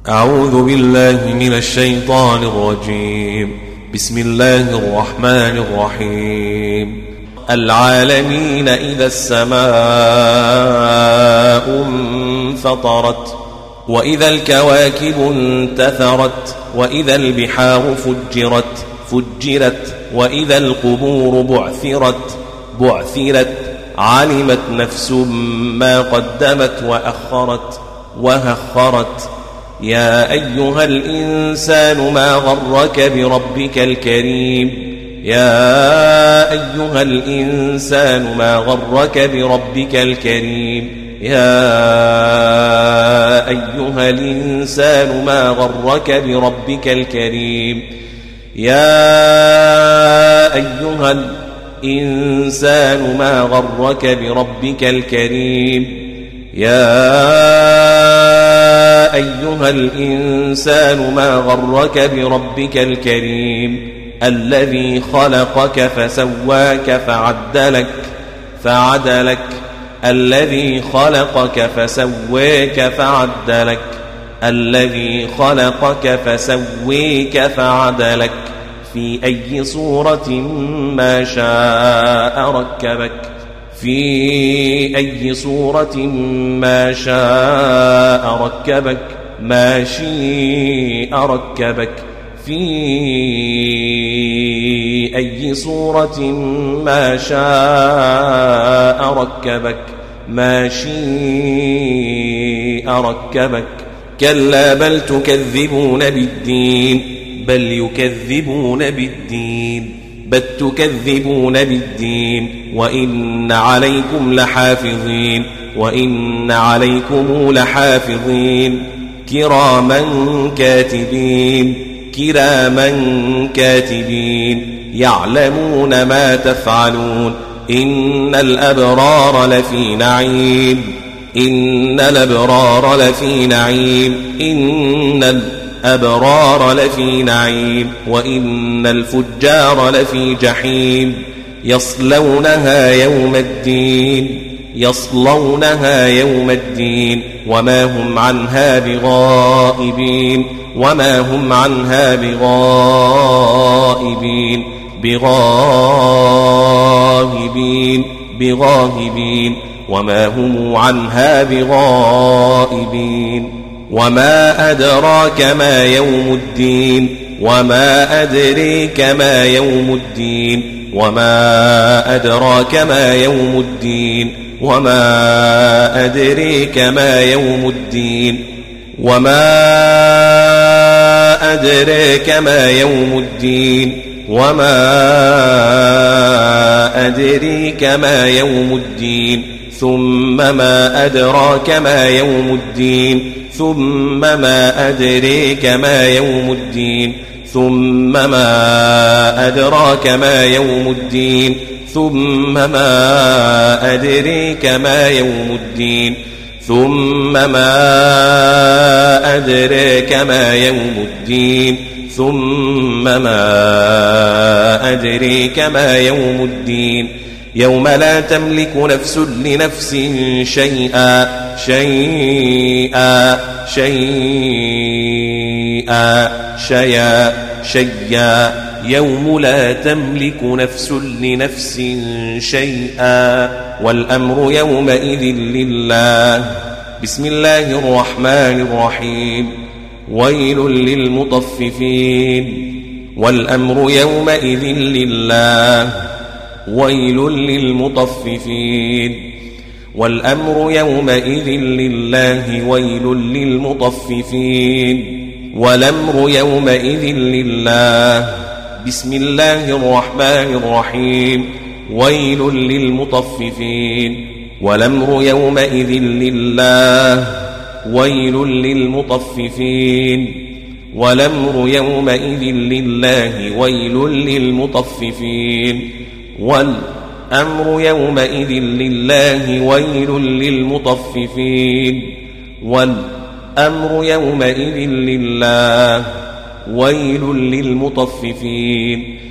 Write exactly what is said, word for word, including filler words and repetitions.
أعوذ بالله من الشيطان الرجيم. بسم الله الرحمن الرحيم. العالمين إذا السماء انفطرت وإذا الكواكب انتثرت وإذا البحار فجرت فجرت وإذا القبور بعثرت بعثرت علمت نفس ما قدمت وأخرت وهخرت. يا أيها الإنسان ما غرك بربك الكريم يا أيها الإنسان ما غرك بربك الكريم يا أيها الإنسان ما غرك بربك الكريم يا أيها الإنسان ما غرك بربك الكريم يا أيها الإنسان ما غرك بربك الكريم الذي خلقك فسواك فعدلك فعدلك الذي خلقك فسواك فعدلك الذي خلقك فسويك فعدلك في أي صورة ما شاء ركبك في أي صورة ما شاء ركبك ما شاء ركبك في أي صورة ما شاء ركبك ما شاء ركبك. كلا بل تكذبون بالدين بل يكذبون بالدين بل تكذبون بالدين وإن عليكم لحافظين وإن عليكم لحافظين كراما كاتبين كراما كاتبين يعلمون ما تفعلون. إن الأبرار لفي نعيم إن الأبرار لفي نعيم إن الأبرار لفي نعيم وإن الفجار لفي جحيم يصلونها يوم الدين يصلونها يوم الدين وما هم عنها بغائبين وما هم عنها بغائبين بغائبين بغائبين وما هم عنها بغائبين. وما أدراك ما يوم الدين وما أدريك ما يوم الدين وما أدراك ما يوم الدين وما أدريك ما يوم الدين وما أدريك ما يوم الدين وما أدريك ما يوم الدين ثم ما أدراك ما يوم الدين ثم ما أدريك ما يوم الدين ثم ما أدراك ما يوم الدين ثم ما أدريك ما يوم الدين ثم ما أدريك ما يوم الدين ثم ما أدريك ما يوم الدين. يوم لا تملك نفس لنفس شيئا شيئا شيئا شيئا شيئا يوم لا تملك نفس لنفس شيئا والأمر يومئذ لله. بسم الله الرحمن الرحيم. ويل للمطففين والأمر يومئذ لله. ويل للمطففين والأمر يومئذ لله. ويل للمطففين والأمر يومئذ لله. بسم الله الرحمن الرحيم. ويل للمطففين والأمر يومئذ لله. ويل للمطففين والأمر يومئذ لله. ويل للمطففين والأمر يومئذ لله. ويل للمطففين والأمر يومئذ لله. ويل للمطففين